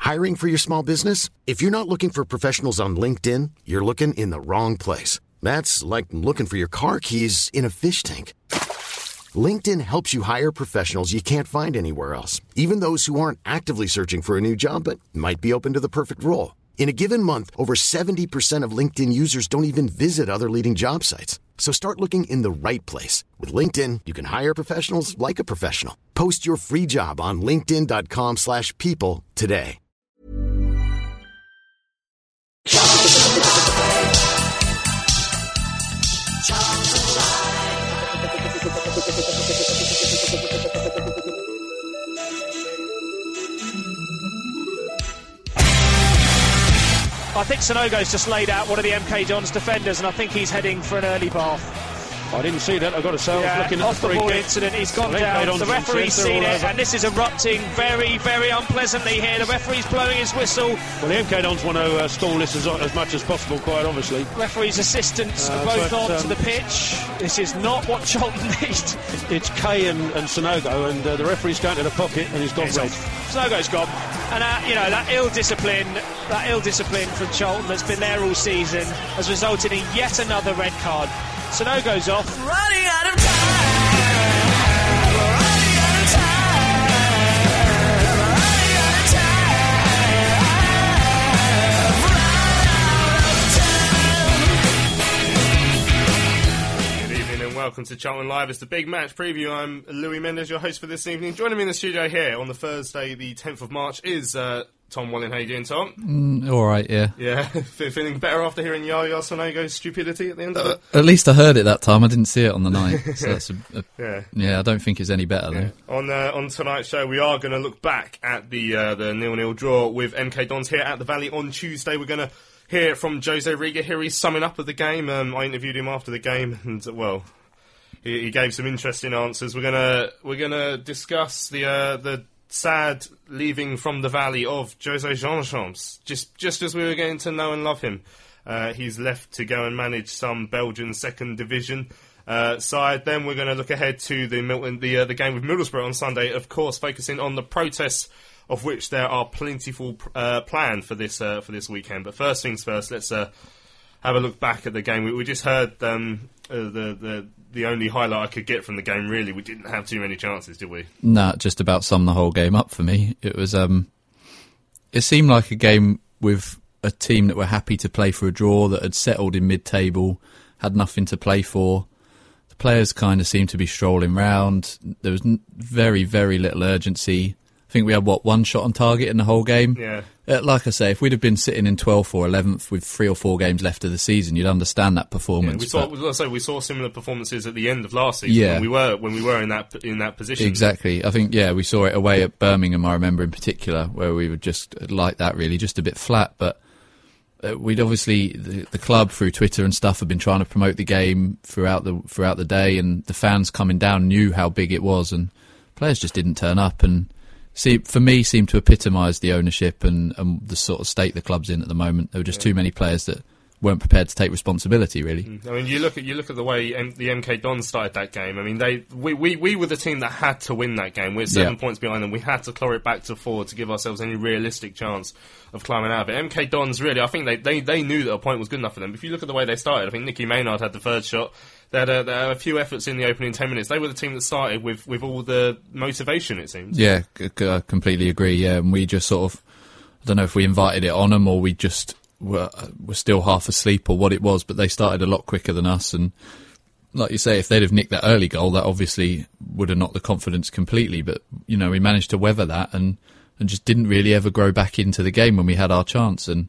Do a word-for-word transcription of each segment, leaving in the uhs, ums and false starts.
Hiring for your small business? If you're not looking for professionals on LinkedIn, you're looking in the wrong place. That's like looking for your car keys in a fish tank. LinkedIn helps you hire professionals you can't find anywhere else, even those who aren't actively searching for a new job but might be open to the perfect role. In a given month, over seventy percent of LinkedIn users don't even visit other leading job sites. So start looking in the right place. With LinkedIn, you can hire professionals like a professional. Post your free job on linkedin.com slash people today. I think Sanogo's just laid out one of the M K Dons defenders, and I think he's heading for an early bath. I didn't see that. I've got to say, I was yeah, looking at off the the ball kick. incident. He's gone So down. The referee's seen it, and this is erupting very, very unpleasantly here. The referee's blowing his whistle. Well, the M K Dons want to uh, stall this as, as much as possible, quite obviously. Referee's assistants uh, are both but, onto um, the pitch. This is not what Charlton needs. It's Kay and, and Sanogo, and uh, the referee's going to the pocket, and he's gone red. Sanogo's gone, and uh, you know that ill discipline, that ill discipline from Charlton that's been there all season has resulted in yet another red card. Sanogo's off. Running out of time. Running out of time. Running out of time. Good evening and welcome to Charlton Live. It's the Big Match Preview. I'm Louis Mendes, your host for this evening. Joining me in the studio here on the Thursday, the tenth of March, is uh, Tom Walling. How you doing, Tom? Mm, all right, yeah. Yeah, feeling better after hearing Yaya Sanogo's stupidity at the end of it? Uh, at least I heard it that time. I didn't see it on the night. So that's a, a, yeah. yeah, I don't think it's any better, Yeah. though. On uh, on tonight's show, we are going to look back at the uh, the nil-nil draw with M K Dons here at the Valley on Tuesday. We're going to hear from Jose Riga. Here he's summing up of the game. Um, I interviewed him after the game, and well, he, he gave some interesting answers. We're gonna we're gonna discuss the uh, the sad leaving from the Valley of Jose Jean-Champs. Just just as we were getting to know and love him, uh, he's left to go and manage some Belgian second division uh, side. Then we're going to look ahead to the Milton, the uh, the game with Middlesbrough on Sunday. Of course, focusing on the protests, of which there are plentiful uh, planned for this uh, for this weekend. But first things first, let's uh, have a look back at the game. We, we just heard um, uh, the the the only highlight I could get from the game. Really, we didn't have too many chances, did we? No, just about summed the whole game up for me. It was. Um, it seemed like a game with a team that were happy to play for a draw, that had settled in mid-table, had nothing to play for. The players kind of seemed to be strolling round. There was n- very, very little urgency. I think we had, what, one shot on target in the whole game? Yeah. Uh, like I say, if we'd have been sitting in twelfth or eleventh with three or four games left of the season, you'd understand that performance. Yeah, we saw. but- Let's say we saw similar performances at the end of last season. Yeah. when we were when we were in that in that position. Exactly. I think, yeah, we saw it away at Birmingham, I remember in particular, where we were just like that, really, just a bit flat. But uh, we'd obviously, the, the club through Twitter and stuff have been trying to promote the game throughout the throughout the day, and the fans coming down knew how big it was, and players just didn't turn up. And see, for me, seemed to epitomise the ownership and, and the sort of state the club's in at the moment. There were just yeah. too many players that weren't prepared to take responsibility, really. I mean, you look at you look at the way M- the M K Dons started that game. I mean, they we, we, we were the team that had to win that game. We're seven yeah. points behind them. We had to claw it back to four to give ourselves any realistic chance of climbing out of it. M K Dons, really, I think they, they, they knew that a point was good enough for them. If you look at the way they started, I think Nicky Maynard had the third shot. They had, a, they had a few efforts in the opening ten minutes. They were the team that started with, with all the motivation, it seems. Yeah, c- c- I completely agree. Yeah, and we just sort of, I don't know if we invited it on them or we just were, were still half asleep or what it was, but they started a lot quicker than us. And like you say, if they'd have nicked that early goal, that obviously would have knocked the confidence completely. But, you know, we managed to weather that and, and just didn't really ever grow back into the game when we had our chance. And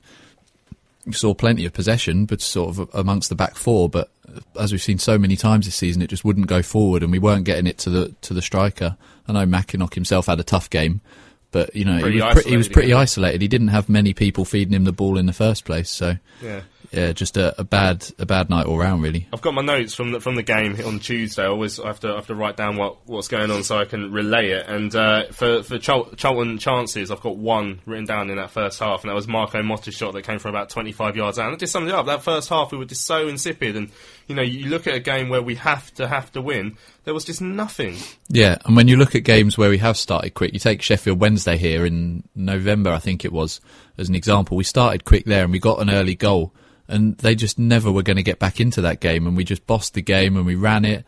we saw plenty of possession, but sort of amongst the back four. But as we've seen so many times this season, it just wouldn't go forward, and we weren't getting it to the to the striker. I know Mackinock himself had a tough game, but you know pretty he was, pre- he was pretty again. isolated. He didn't have many people feeding him the ball in the first place. So yeah, yeah, just a, a bad a bad night all round, really. I've got my notes from the from the game on Tuesday. I always have to have to write down what, what's going on so I can relay it. And uh, for for Chol- Charlton chances, I've got one written down in that first half, and that was Marco Motta's shot that came from about twenty-five yards out. And it just summed it up. That first half, we were just so insipid. And you know, you look at a game where we have to have to win. There was just nothing. Yeah, and when you look at games where we have started quick, you take Sheffield Wednesday here in November, I think it was, as an example. We started quick there and we got an early goal, and they just never were going to get back into that game, and we just bossed the game and we ran it.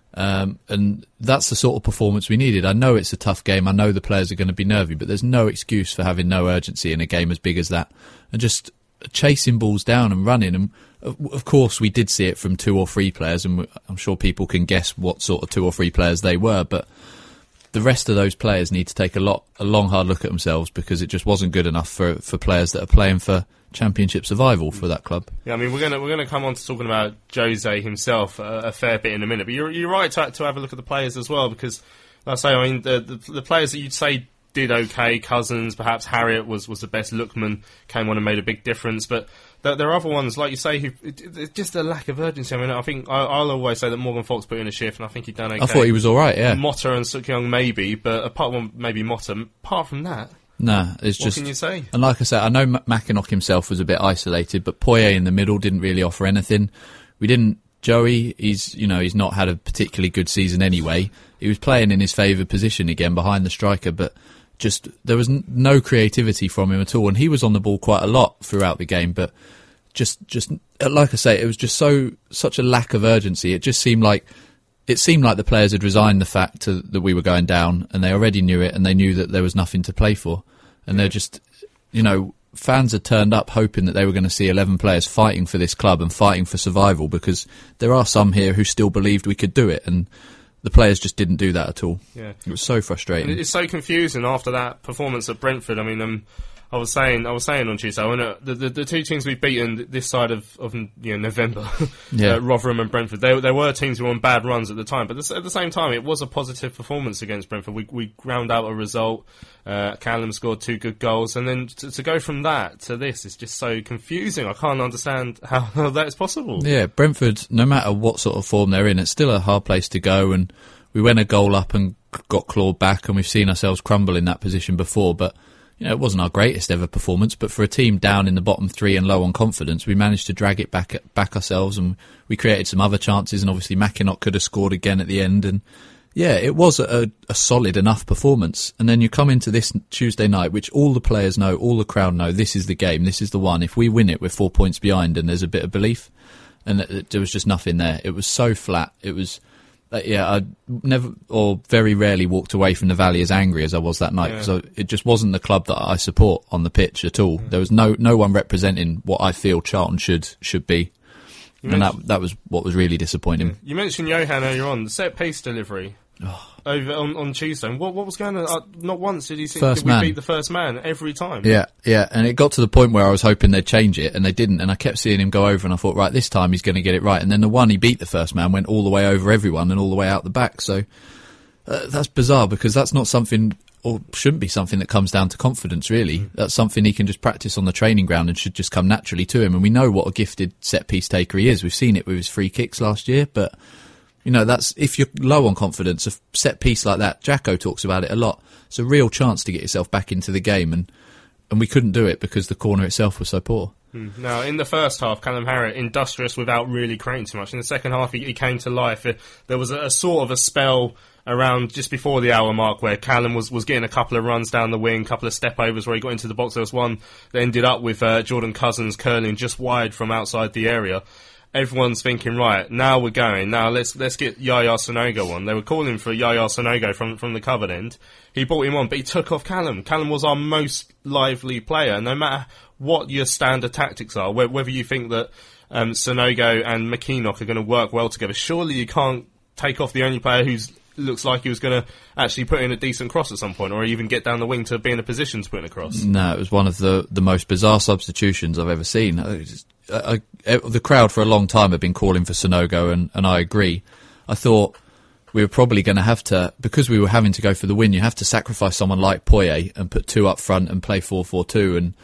Um, and that's the sort of performance we needed. I know it's a tough game. I know the players are going to be nervy, but there's no excuse for having no urgency in a game as big as that. And just chasing balls down and running. And of course, we did see it from two or three players, and I'm sure people can guess what sort of two or three players they were. But the rest of those players need to take a lot, a long, hard look at themselves, because it just wasn't good enough for for players that are playing for Championship survival for that club. Yeah, I mean, we're gonna we're gonna come on to talking about Jose himself a, a fair bit in a minute. But you're you're right to to have a look at the players as well, because, like I say, I mean, the the, the players that you'd say did okay, Cousins, perhaps Harriott was, was the best. Lookman came on and made a big difference, but there, there are other ones, like you say, who it, it's just a lack of urgency. I mean, I think I, I'll always say that Morgan Fox put in a shift, and I think he'd done okay. I thought he was all right, yeah. Motta and Suk Young maybe, but apart from maybe Motta, apart from that, nah, it's what just. What can you say? And like I said, I know M- Mackinock himself was a bit isolated, but Poyet in the middle didn't really offer anything. We didn't. Joey, he's you know he's not had a particularly good season anyway. He was playing in his favoured position again behind the striker, but just there was n- no creativity from him at all, and he was on the ball quite a lot throughout the game, but just just like I say, it was just so such a lack of urgency. It just seemed like it seemed like the players had resigned the fact to, that we were going down, and they already knew it, and they knew that there was nothing to play for, and they're just, you know, fans had turned up hoping that they were going to see eleven players fighting for this club and fighting for survival, because there are some here who still believed we could do it, and the players just didn't do that at all. Yeah, it was so frustrating. And it's so confusing after that performance at Brentford. I mean, um, I was saying, I was saying on Tuesday, when, uh, the, the the two teams we've beaten this side of, of you know, November, yeah. uh, Rotherham and Brentford, they, there were teams who were on bad runs at the time, but this, at the same time, it was a positive performance against Brentford. We we ground out a result. Uh, Callum scored two good goals, and then to, to go from that to this is just so confusing. I can't understand how, how that is possible. Yeah, Brentford, no matter what sort of form they're in, it's still a hard place to go, and we went a goal up and got clawed back, and we've seen ourselves crumble in that position before, but you know, it wasn't our greatest ever performance, but for a team down in the bottom three and low on confidence, we managed to drag it back back ourselves, and we created some other chances, and obviously Mackinock could have scored again at the end, and yeah, it was a, a solid enough performance. And then you come into this Tuesday night, which all the players know, all the crowd know, this is the game, this is the one. If we win it, we're four points behind, and there's a bit of belief, and it, it, there was just nothing there. It was so flat. It was... Uh, yeah, I never or very rarely walked away from the Valley as angry as I was that night, because yeah. it just wasn't the club that I support on the pitch at all. Mm. There was no no one representing what I feel Charlton should should be, you and that that was what was really disappointing. Yeah. You mentioned Johan earlier on, the set piece delivery oh. over on, on Tuesday. What what was going on? Uh, not once did he see First did we man. beat the first man every time. Yeah, yeah, and it got to the point where I was hoping they'd change it, and they didn't, and I kept seeing him go over, and I thought, right, this time he's going to get it right, and then the one he beat the first man went all the way over everyone and all the way out the back, so uh, that's bizarre, because that's not something, or shouldn't be something that comes down to confidence, really. Mm. That's something he can just practice on the training ground and should just come naturally to him, and we know what a gifted set-piece taker he is. We've seen it with his free kicks last year, but you know, that's if you're low on confidence, a set piece like that, Jacko talks about it a lot, it's a real chance to get yourself back into the game, and and we couldn't do it because the corner itself was so poor. Mm. Now, in the first half, Callum Harriott, industrious without really creating too much. In the second half, he, he came to life. It, there was a, a sort of a spell around just before the hour mark where Callum was, was getting a couple of runs down the wing, a couple of step-overs where he got into the box. There was one that ended up with uh, Jordan Cousins curling just wide from outside the area. Everyone's thinking, right, now we're going. Now let's let's get Yaya Sonogo on. They were calling for Yaya Sonogo from from the covered end. He brought him on, but he took off Callum. Callum was our most lively player. No matter what your standard tactics are, whether you think that um, Sonogo and Mackinock are going to work well together, surely you can't take off the only player who's looks like he was going to actually put in a decent cross at some point, or even get down the wing to be in a position to put in a cross. No, it was one of the, the most bizarre substitutions I've ever seen. I just, I, I, the crowd for a long time have been calling for Sonogo, and, and I agree. I thought we were probably going to have to, because we were having to go for the win, you have to sacrifice someone like Poyet and put two up front and play four four two and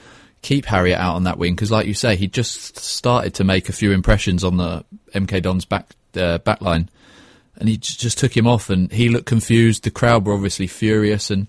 keep Harriet out on that wing, because like you say, he just started to make a few impressions on the M K Dons back uh, back line, and he j- just took him off, and he looked confused. The crowd were obviously furious, and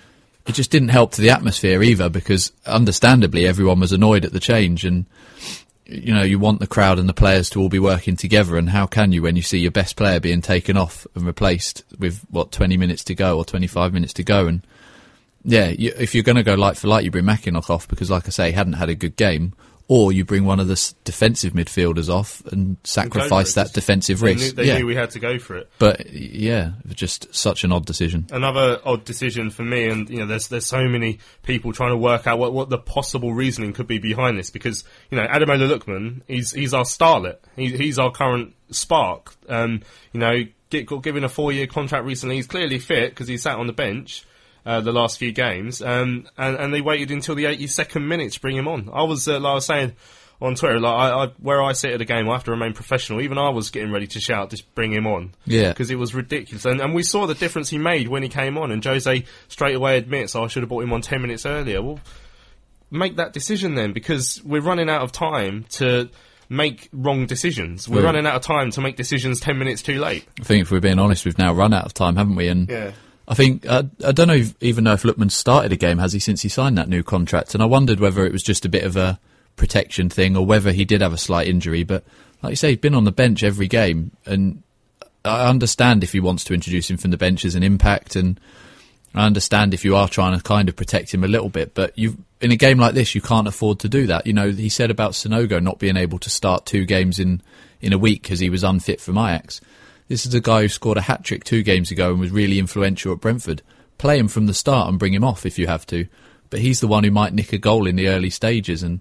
it just didn't help to the atmosphere either, because understandably everyone was annoyed at the change, and you know, you want the crowd and the players to all be working together, and how can you when you see your best player being taken off and replaced with, what, twenty minutes to go or twenty-five minutes to go? And yeah, you, if you're going to go light for light, you bring Mackinock off because, like I say, he hadn't had a good game, or you bring one of the s- defensive midfielders off and sacrifice that just, defensive they risk. Knew, they yeah. knew we had to go for it. But yeah, just such an odd decision. Another odd decision for me, and you know, there's there's so many people trying to work out what, what the possible reasoning could be behind this, because you know, Ademola Lookman, he's he's our starlet, he, he's our current spark. Um, you know, get, got given a four year contract recently. He's clearly fit because he sat on the bench uh, the last few games, um, and and they waited until the eighty-second minute to bring him on. I was uh, like I was saying on Twitter, like I, I, where I sit at a game, I have to remain professional. Even I was getting ready to shout, just bring him on. Yeah. Because it was ridiculous. And, and we saw the difference he made when he came on, and Jose straight away admits, oh, I should have brought him on ten minutes earlier. Well, make that decision then, because we're running out of time to make wrong decisions. We're Right. running out of time to make decisions ten minutes too late. I think if we're being honest, we've now run out of time, haven't we? And Yeah. I think, uh, I don't know if, even know if Lookman started a game, has he, since he signed that new contract? And I wondered whether it was just a bit of a protection thing or whether he did have a slight injury. But like you say, he's been on the bench every game, and I understand if he wants to introduce him from the bench as an impact, and I understand if you are trying to kind of protect him a little bit, but you in a game like this, you can't afford to do that. You know, he said about Sonogo not being able to start two games in, in a week because he was unfit from Ajax. This is a guy who scored a hat-trick two games ago and was really influential at Brentford. Play him from the start and bring him off if you have to. But he's the one who might nick a goal in the early stages. And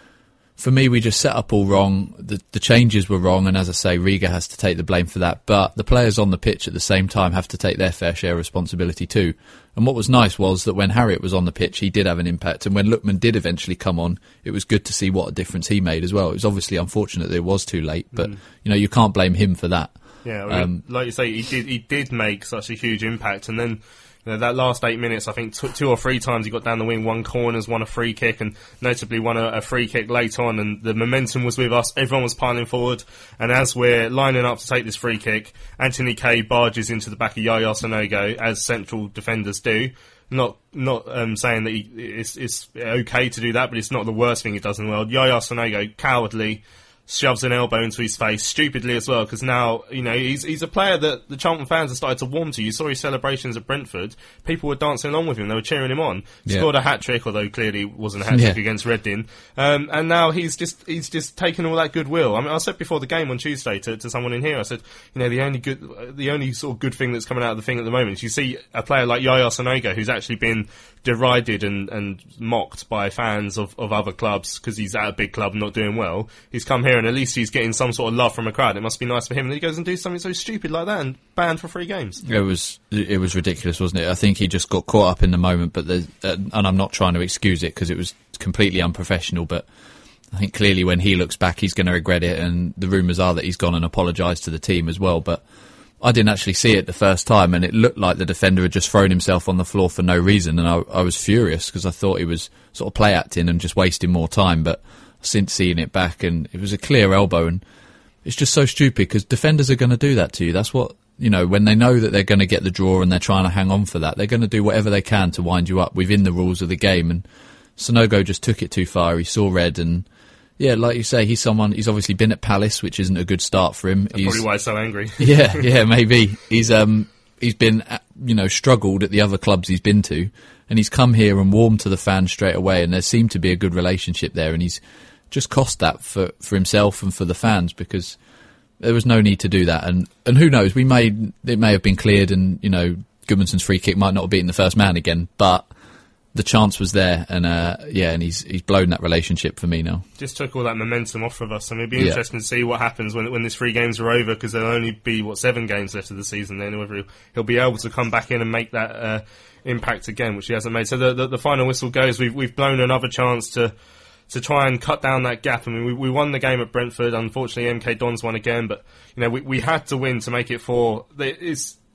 for me, we just set up all wrong. The, the changes were wrong. And as I say, Riga has to take the blame for that. But the players on the pitch at the same time have to take their fair share of responsibility too. And what was nice was that when Harriet was on the pitch, he did have an impact. And when Lookman did eventually come on, it was good to see what a difference he made as well. It was obviously unfortunate that it was too late. But, mm. you know, you can't blame him for that. Yeah, I mean, Um, like you say, he did he did make such a huge impact, and then you know, that last eight minutes, I think t- two or three times he got down the wing, won corners, won a free kick, and notably won a, a free kick late on, and the momentum was with us, everyone was piling forward, and as we're lining up to take this free kick, Anthony Kay barges into the back of Yaya Sonogo, as central defenders do. Not not um, saying that he, it's, it's okay to do that, but it's not the worst thing he does in the world. Yaya Sonogo, cowardly, shoves an elbow into his face, stupidly as well, because now, you know, he's he's a player that the Charlton fans have started to warm to. You saw his celebrations at Brentford. People were dancing along with him. They were cheering him on. Yeah. Scored a hat-trick, although clearly wasn't a hat-trick Yeah. against Reading. Um, and now he's just he's just taken all that goodwill. I mean, I said before the game on Tuesday to, to someone in here, I said, you know, the only good, the only sort of good thing that's coming out of the thing at the moment is you see a player like Yaya Sonogo, who's actually been derided and, and mocked by fans of, of other clubs because he's at a big club not doing well. He's come here and at least he's getting some sort of love from a crowd. It must be nice for him. And he goes and do something so stupid like that and banned for three games. It was it was ridiculous, wasn't it? I think he just got caught up in the moment, but there's, uh, and I'm not trying to excuse it because it was completely unprofessional, but I think clearly when he looks back he's going to regret it, and the rumours are that he's gone and apologised to the team as well. But I didn't actually see it the first time, and it looked like the defender had just thrown himself on the floor for no reason, and I, I was furious because I thought he was sort of play acting and just wasting more time. But since seeing it back, and it was a clear elbow, and it's just so stupid because defenders are going to do that to you. That's what, you know, when they know that they're going to get the draw and they're trying to hang on for that, they're going to do whatever they can to wind you up within the rules of the game. And Sonogo just took it too far. He saw red, and yeah, like you say, he's someone, he's obviously been at Palace, which isn't a good start for him. That's he's, probably why he's so angry. yeah, yeah, maybe. He's um he's been, you know, struggled at the other clubs he's been to, and he's come here and warmed to the fans straight away, and there seemed to be a good relationship there, and he's just cost that for, for himself and for the fans because there was no need to do that. And, and who knows, we may, it may have been cleared, and, you know, Goodmanson's free kick might not have beaten the first man again, but the chance was there, and uh, yeah, and he's he's blown that relationship for me now. Just took all that momentum off of us, and it'd be Yeah. interesting to see what happens when when these three games are over, because there'll only be what seven games left of the season. Then whether he'll, he'll be able to come back in and make that uh, impact again, which he hasn't made. So the, the the final whistle goes. We've we've blown another chance to to try and cut down that gap. I mean, we we won the game at Brentford. Unfortunately, M K Dons won again, but you know we we had to win to make it four. It's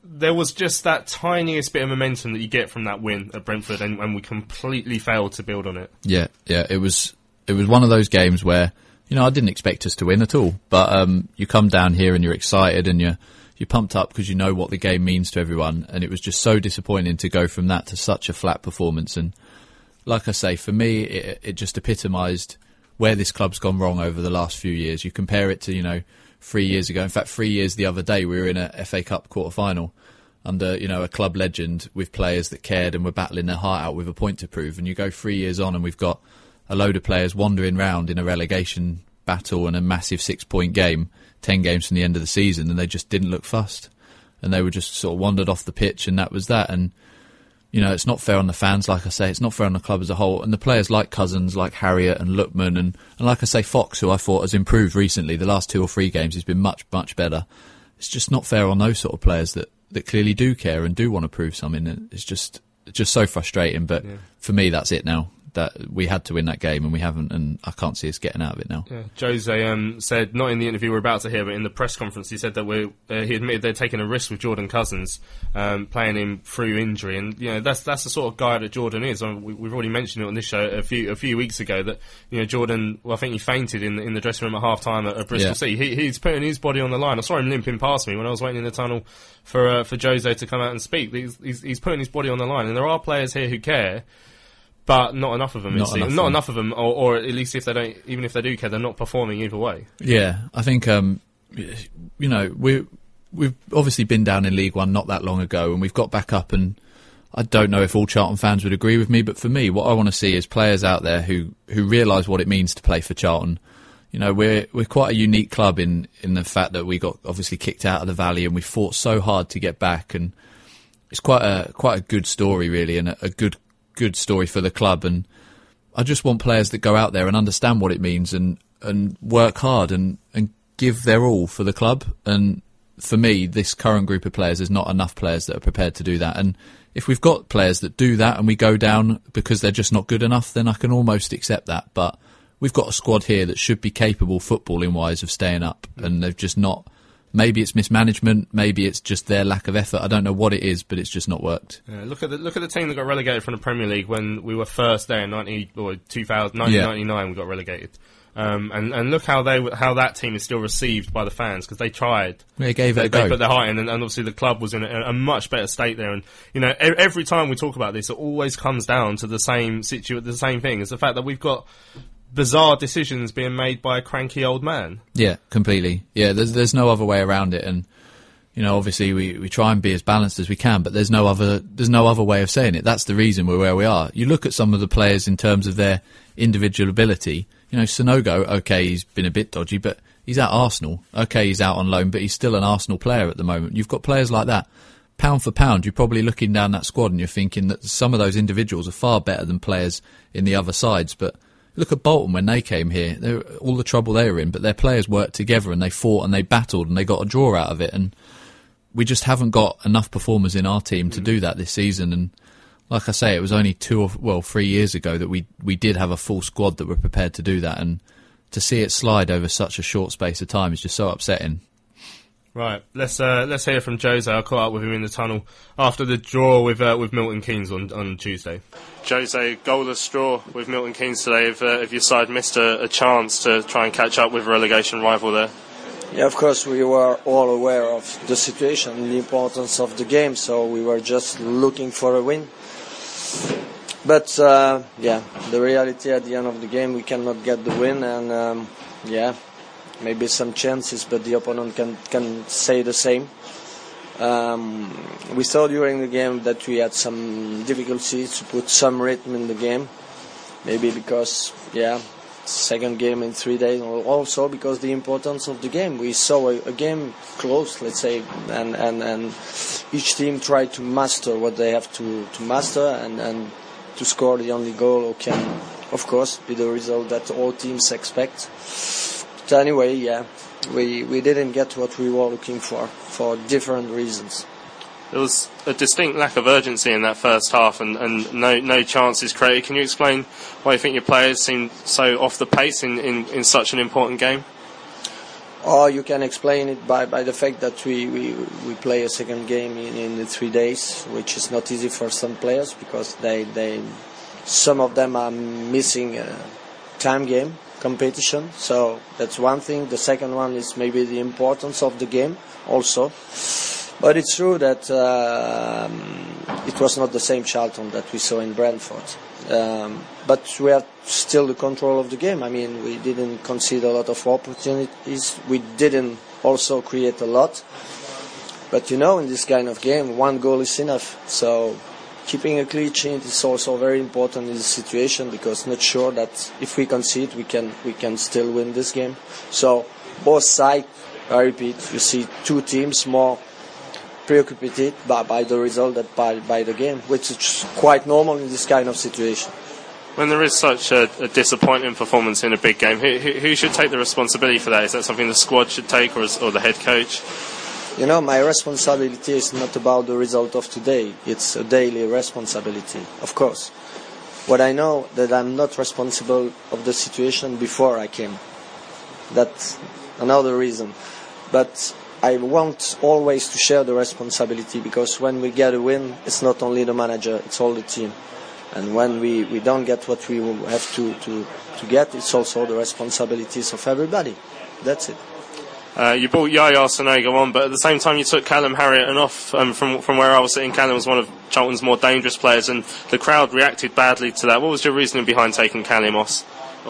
there was just that tiniest bit of momentum that you get from that win at Brentford, and, and we completely failed to build on it. Yeah, yeah, it was it was one of those games where, you know, I didn't expect us to win at all, but um, you come down here and you're excited and you're you're pumped up because you know what the game means to everyone, and it was just so disappointing to go from that to such a flat performance. And like I say, for me, it, it just epitomised where this club's gone wrong over the last few years. You compare it to, you know, three years ago. In fact, three years the other day, we were in a F A Cup quarter-final under, you know, a club legend with players that cared and were battling their heart out with a point to prove. And you go three years on and we've got a load of players wandering round in a relegation battle and a massive six-point game, ten games from the end of the season, and they just didn't look fussed. And they were just sort of wandered off the pitch, and that was that. And you know, it's not fair on the fans, like I say. It's not fair on the club as a whole. And the players like Cousins, like Harriet and Lookman, and, and like I say, Fox, who I thought has improved recently. The last two or three games he's been much, much better. It's just not fair on those sort of players that, that clearly do care and do want to prove something. It's just it's just so frustrating. But yeah. For me, that's it now. That we had to win that game and we haven't, and I can't see us getting out of it now. Yeah. Jose um, said, not in the interview we're about to hear, but in the press conference, he said that we're, uh, he admitted they're taking a risk with Jordan Cousins, um, playing him through injury, and you know that's that's the sort of guy that Jordan is. I mean, we, we've already mentioned it on this show a few a few weeks ago that you know Jordan. Well, I think he fainted in the, in the dressing room at half time at, at Bristol yeah. City. He, he's putting his body on the line. I saw him limping past me when I was waiting in the tunnel for uh, for Jose to come out and speak. He's, he's, he's putting his body on the line, and there are players here who care. But not enough of them. Not, enough, not enough of them, or, or at least if they don't, even if they do care, they're not performing either way. Yeah, I think um, you know we we've obviously been down in League One not that long ago, and we've got back up. And I don't know if all Charlton fans would agree with me, but for me, what I want to see is players out there who who realise what it means to play for Charlton. You know, we're we're quite a unique club in in the fact that we got obviously kicked out of the Valley, and we fought so hard to get back, and it's quite a quite a good story really, and a, a good. good story for the club. And I just want players that go out there and understand what it means and, and work hard and, and give their all for the club. And for me, this current group of players, there's not enough players that are prepared to do that. And if we've got players that do that and we go down because they're just not good enough, then I can almost accept that. But we've got a squad here that should be capable footballing wise of staying up, and they've just not. Maybe it's mismanagement, maybe it's just their lack of effort. I don't know what it is, but it's just not worked. Yeah, look at the look at the team that got relegated from the Premier League when we were first there in ninety or two thousand, nineteen ninety-nine. Yeah. We got relegated, um, and and look how they how that team is still received by the fans because they tried. They gave it they, a go. They put their heart in, and, and obviously the club was in a, a much better state there. And you know, every time we talk about this, it always comes down to the same situ the same thing. Is the fact that we've got bizarre decisions being made by a cranky old man. Yeah, completely. Yeah, there's there's no other way around it. And you know, obviously we, we try and be as balanced as we can, but there's no other there's no other way of saying it. That's the reason we're where we are. You look at some of the players in terms of their individual ability. You know, Sonogo, okay, he's been a bit dodgy, but he's at Arsenal. Okay, he's out on loan, but he's still an Arsenal player at the moment. You've got players like that. Pound for pound, you're probably looking down that squad and you're thinking that some of those individuals are far better than players in the other sides. But look at Bolton when they came here. They were, all the trouble they were in, but their players worked together and they fought and they battled and they got a draw out of it. And we just haven't got enough performers in our team to do that this season. And like I say, it was only two or well three years ago that we we did have a full squad that were prepared to do that. And to see it slide over such a short space of time is just so upsetting. Right, let's uh, let's hear from Jose. I caught up with him in the tunnel after the draw with uh, with Milton Keynes on, on Tuesday. Jose, goalless draw with Milton Keynes today. If, uh, if your side missed a, a chance to try and catch up with a relegation rival there? Yeah, of course we were all aware of the situation, the importance of the game, so we were just looking for a win. But uh, yeah, the reality at the end of the game, we cannot get the win, and um, yeah. Maybe some chances, but the opponent can can say the same. Um, we saw during the game that we had some difficulties to put some rhythm in the game. Maybe because, yeah, second game in three days, or also because the importance of the game. We saw a, a game close, let's say, and, and, and each team tried to master what they have to, to master, and, and to score the only goal can, of course, be the result that all teams expect. But anyway, yeah, we we didn't get what we were looking for, for different reasons. There was a distinct lack of urgency in that first half and, and no no chances created. Can you explain why you think your players seemed so off the pace in, in, in such an important game? Or you can explain it by, by the fact that we, we, we play a second game in, in three days, which is not easy for some players because they, they some of them are missing a time game competition. So that's one thing. The second one is maybe the importance of the game also. But it's true that um, it was not the same Charlton that we saw in Brentford. Um, but we had still the control of the game. I mean, we didn't concede a lot of opportunities. We didn't also create a lot. But you know, in this kind of game, one goal is enough. So keeping a clean sheet is also very important in this situation because not sure that if we concede, we can we can still win this game. So both sides, I repeat, you see two teams more preoccupied by, by the result than by, by the game, which is quite normal in this kind of situation. When there is such a, a disappointing performance in a big game, who, who, who should take the responsibility for that? Is that something the squad should take, or, is, or the head coach? You know, my responsibility is not about the result of today. It's a daily responsibility, of course. What I know that I'm not responsible of the situation before I came. That's another reason. But I want always to share the responsibility because when we get a win, it's not only the manager, it's all the team. And when we, we don't get what we have to, to, to get, it's also the responsibilities of everybody. That's it. Uh, you brought Yaya Sonego on, but at the same time you took Callum Harriott off. Um, from, from where I was sitting, Callum was one of Charlton's more dangerous players, and the crowd reacted badly to that. What was your reasoning behind taking Callum off?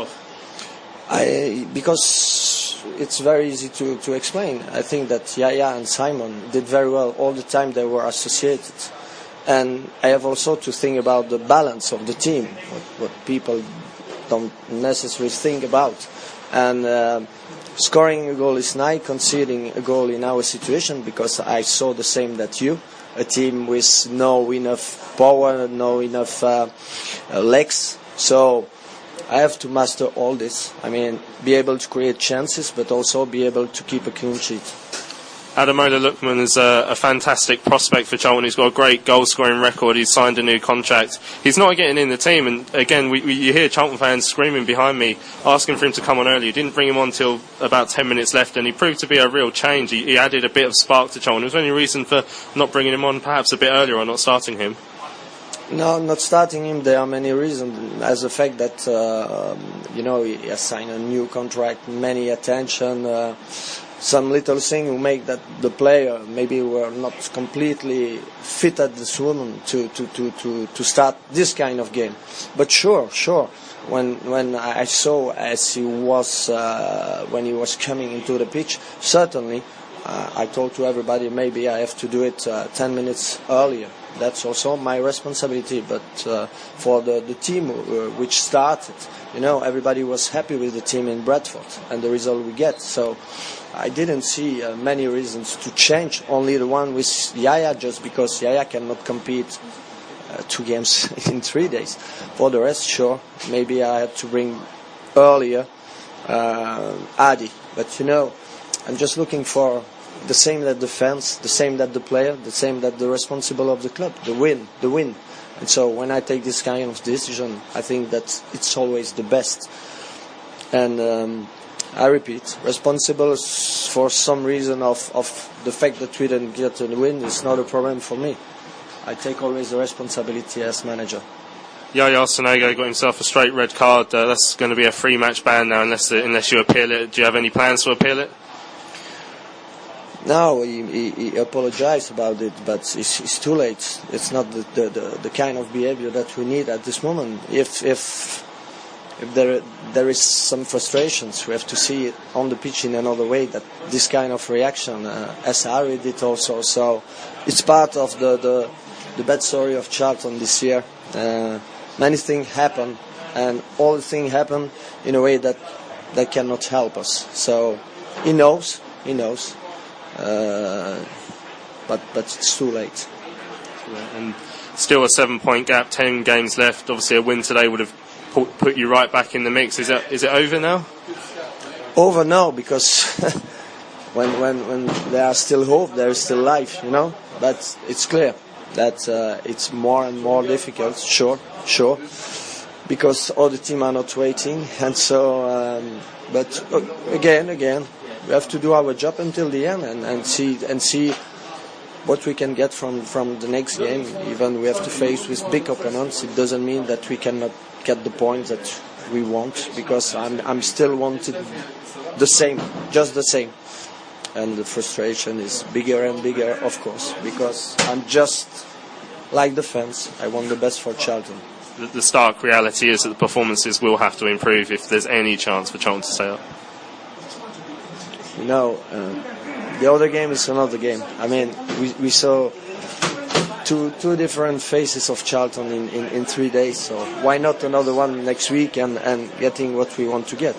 I, because it's very easy to, to explain. I think that Yaya and Simon did very well all the time they were associated. And I have also to think about the balance of the team, what, what people don't necessarily think about. And uh, scoring a goal is nice, conceding a goal in our situation, because I saw the same that you, a team with no enough power, no enough uh, uh, legs. So I have to master all this. I mean, be able to create chances, but also be able to keep a clean sheet. Ademola Lookman is a, a fantastic prospect for Charlton. He's got a great goal-scoring record. He's signed a new contract. He's not getting in the team, and again, we, we, you hear Charlton fans screaming behind me, asking for him to come on early. You didn't bring him on till about ten minutes left, and he proved to be a real change. He, he added a bit of spark to Charlton. Was there any reason for not bringing him on perhaps a bit earlier or not starting him? No, not starting him. There are many reasons. As the fact that uh, you know he has signed a new contract, many attention, uh, some little thing who make that the player maybe were not completely fit at this moment to, to, to, to, to start this kind of game. But sure, sure. When when I saw as he was uh, when he was coming into the pitch, certainly uh, I told to everybody maybe I have to do it uh, ten minutes earlier. That's also my responsibility, but uh, for the, the team uh, which started, you know, everybody was happy with the team in Bradford and the result we get. So I didn't see uh, many reasons to change, only the one with Yaya, just because Yaya cannot compete uh, two games in three days. For the rest, sure, maybe I had to bring earlier uh, Adi, but you know, I'm just looking for the same that the fans, the same that the player, the same that the responsible of the club, the win, the win. And so when I take this kind of decision, I think that it's always the best. And um, I repeat, responsible for some reason of, of the fact that we didn't get the win is not a problem for me. I take always the responsibility as manager. Yaya Sonego got himself a straight red card. Uh, that's going to be a free match ban now unless unless you appeal it. Do you have any plans to appeal it? No, he, he, he apologized about it, but it's, it's too late. It's not the, the, the, the kind of behavior that we need at this moment. If if if there there is some frustrations, we have to see it on the pitch in another way. That this kind of reaction, uh, as Harry did also. So it's part of the the, the bad story of Charlton this year. Uh, many things happen, and all the things happen in a way that that cannot help us. So he knows, he knows. Uh, but but it's too late. And still a seven-point gap, ten games left. Obviously, a win today would have put, put you right back in the mix. Is it is it over now? Over now, because when when when there are still hope, there is still life, you know. But it's clear that uh, it's more and more difficult. Sure, sure, because all the team are not waiting, and so. Um, but uh, again, again. We have to do our job until the end and, and see and see what we can get from, from the next game. Even we have to face with big opponents, it doesn't mean that we cannot get the points that we want, because I'm I'm still wanted the same, just the same. And the frustration is bigger and bigger, of course, because I'm just like the fans. I want the best for Charlton. The, the stark reality is that the performances will have to improve if there's any chance for Charlton to stay up. You know, uh, the other game is another game. I mean, we, we saw two two different faces of Charlton in, in, in three days, so why not another one next week and, and getting what we want to get?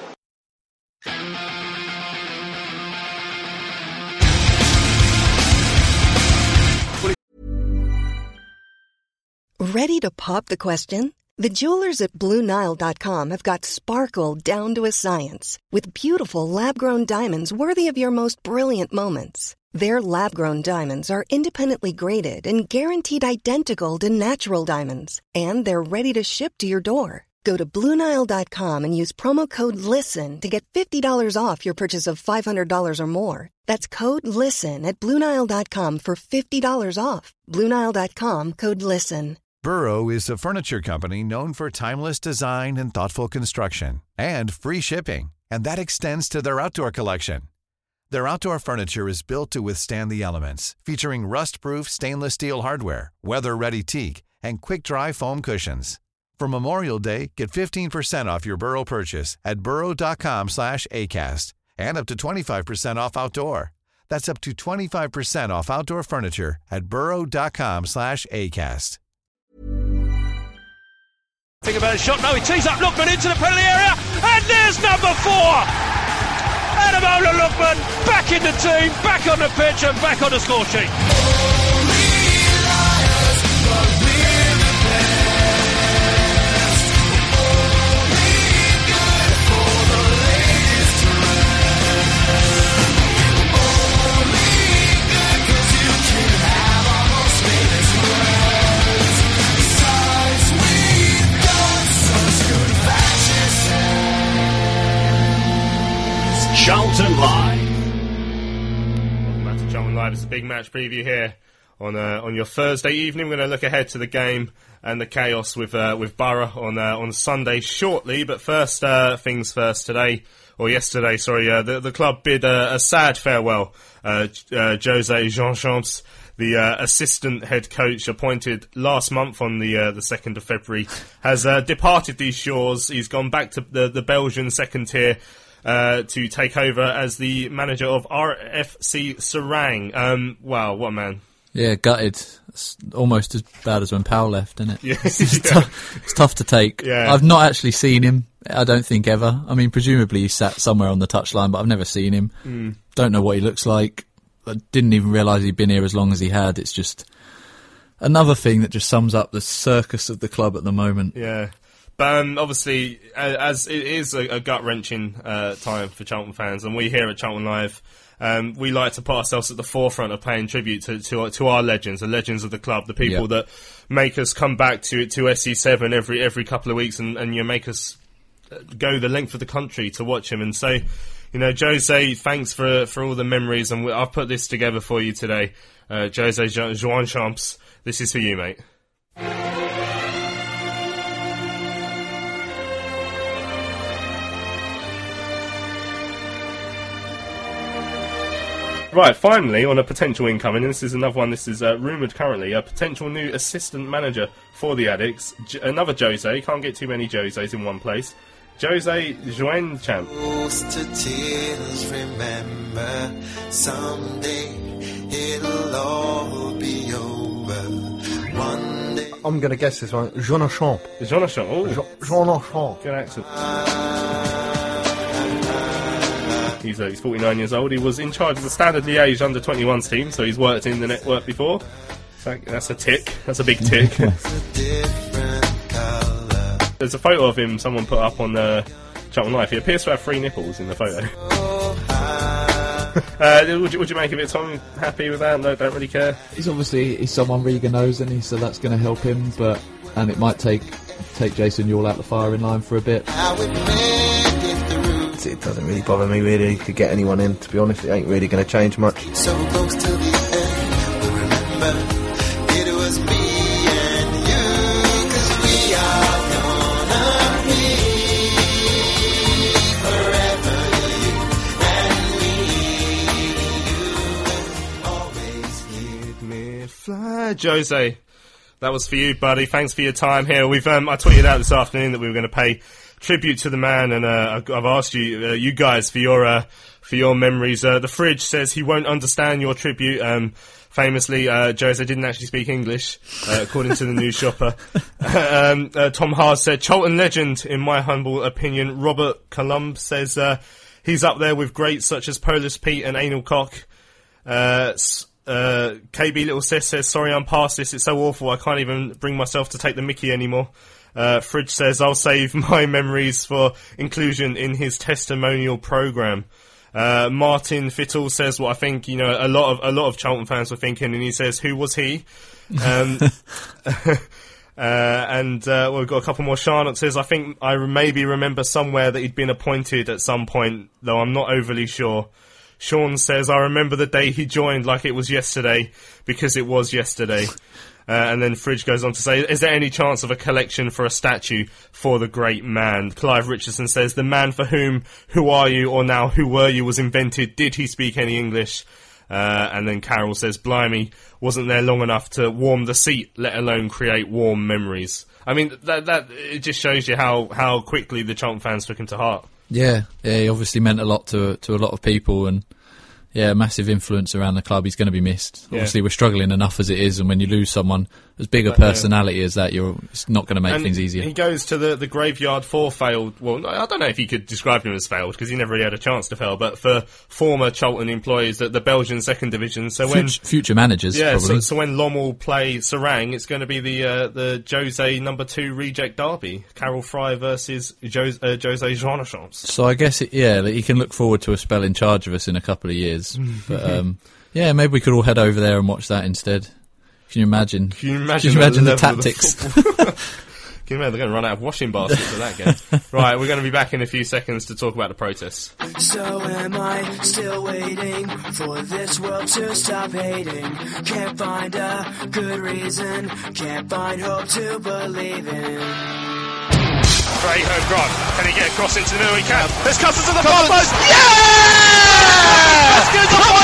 Ready to pop the question? The jewelers at Blue Nile dot com have got sparkle down to a science with beautiful lab-grown diamonds worthy of your most brilliant moments. Their lab-grown diamonds are independently graded and guaranteed identical to natural diamonds, and they're ready to ship to your door. Go to Blue Nile dot com and use promo code LISTEN to get fifty dollars off your purchase of five hundred dollars or more. That's code LISTEN at Blue Nile dot com for fifty dollars off. Blue Nile dot com, code LISTEN. Burrow is a furniture company known for timeless design and thoughtful construction, and free shipping, and that extends to their outdoor collection. Their outdoor furniture is built to withstand the elements, featuring rust-proof stainless steel hardware, weather-ready teak, and quick-dry foam cushions. For Memorial Day, get fifteen percent off your Burrow purchase at burrow dot com slash acast, and up to twenty-five percent off outdoor. That's up to twenty-five percent off outdoor furniture at burrow dot com slash acast. Think about a shot. No, he tees up Lookman into the penalty area, and there's number four. Ademola Lookman back in the team, back on the pitch, and back on the score sheet. Charlton Live. Welcome back to Charlton Live. It's a big match preview here on uh, on your Thursday evening. We're going to look ahead to the game and the chaos with uh, with Borough on uh, on Sunday shortly. But first, uh, things first. Today or yesterday, sorry, uh, the the club bid uh, a sad farewell. Uh, uh, Jose Jean Champs, the uh, assistant head coach appointed last month on the uh, the second of February, has uh, departed these shores. He's gone back to the the Belgian second tier. Uh, to take over as the manager of R F C Serang. Um, wow, what a man. Yeah, gutted. It's almost as bad as when Powell left, isn't it? Yeah. it's, yeah. Tough, it's tough to take. Yeah. I've not actually seen him, I don't think, ever. I mean, presumably he sat somewhere on the touchline, but I've never seen him. Mm. Don't know what he looks like. I didn't even realise he'd been here as long as he had. It's just another thing that just sums up the circus of the club at the moment. Yeah. But um, obviously, as it is a, a gut-wrenching uh, time for Charlton fans, and we here at Charlton Live, um, we like to put ourselves at the forefront of paying tribute to to, to our legends, the legends of the club, the people yeah. that make us come back to to S C seven every every couple of weeks, and, and you know, make us go the length of the country to watch him. And so, you know, Jose, thanks for for all the memories, and I've put this together for you today. Uh, Jose Jean Champs, this is for you, mate. Right, finally, on a potential incoming, and this is another one, this is uh, rumoured currently, a potential new assistant manager for the Addicts. J- another Jose, can't get too many Joses in one place. Jose Jean Champ. To tears, remember, someday it'll all be over. One day. I'm going to guess this one. Jean Champ. Jean Champ, oh. Jean Champ. Good accent. He's, uh, he's forty-nine years old. He was in charge of the Standard Liège under twenty-ones team, so he's worked in the network before. So that's a tick. That's a big tick. There's a photo of him someone put up on uh, Charlton Life. He appears to have three nipples in the photo. uh, would, you, would you make of it, Tom? Happy with that? No, don't really care? He's obviously he's someone Riga knows, and he so that's going to help him. But and it might take take Jason Yall out the firing line for a bit. it, it doesn't really bother me really. You could get anyone in, to be honest. It ain't really going to change much. So close to the end, but remember, it was me and you, 'cause we are gonna be forever, you and me. You will always Give me fly, Jose. That was for you, buddy. Thanks for your time here. We've um, I tweeted out this afternoon that we were going to pay tribute to the man, and uh, I've asked you, uh, you guys, for your uh, for your memories. Uh, the Fridge says he won't understand your tribute. Um, famously, uh, Jose didn't actually speak English, uh, according to the News Shopper. um, uh, Tom Haas said, Charlton legend, in my humble opinion. Robert Columb says uh, he's up there with greats such as Polish Pete and Anal Cock. Uh, Uh, K B Little Sis says, sorry I'm past this, it's so awful, I can't even bring myself to take the mickey anymore. Uh, Fridge says, I'll save my memories for inclusion in his testimonial programme. Uh, Martin Fittle says what I think, you know, a lot of, a lot of Charlton fans were thinking, and he says, who was he? Um, uh, and, uh, well, we've got a couple more. Sharnock says, I think I maybe remember somewhere that he'd been appointed at some point, though I'm not overly sure. Sean says, I remember the day he joined like it was yesterday, because it was yesterday. Uh, and then Fridge goes on to say, is there any chance of a collection for a statue for the great man? Clive Richardson says, the man for whom Who Are You, or now Who Were You, was invented, did he speak any English? Uh, and then Carol says, blimey, wasn't there long enough to warm the seat, let alone create warm memories. I mean, that that it just shows you how, how quickly the Charlton fans took him to heart. Yeah, yeah, he obviously meant a lot to to a lot of people, and yeah, massive influence around the club. He's going to be missed. Yeah. Obviously, we're struggling enough as it is, and when you lose someone as big a But, yeah. personality as that, you're it's not going to make And things easier. He goes to the, the graveyard for failed. Well, I don't know if you could describe him as failed, because he never really had a chance to fail. But for former Charlton employees at the Belgian second division, so when future, future managers, yeah, probably. so, so when Lommel play Sarang, it's going to be the uh, the Jose number two reject derby, Carol Fry versus Jose, uh, Jose Jean-Champs. So I guess, it, yeah, that he can look forward to a spell in charge of us in a couple of years. But um, yeah, maybe we could all head over there and watch that instead. Can you imagine? Can you imagine, Can you imagine the, the level of tactics? the Can you imagine they're going to run out of washing baskets at that game? Right, we're going to be back in a few seconds to talk about the protests. So am I still waiting for this world to stop hating? Can't find a good reason, can't find hope to believe in. Gray home grant. Can he get across into the middle? He can. There's Cousins at the far post. Yeah! Cousins Come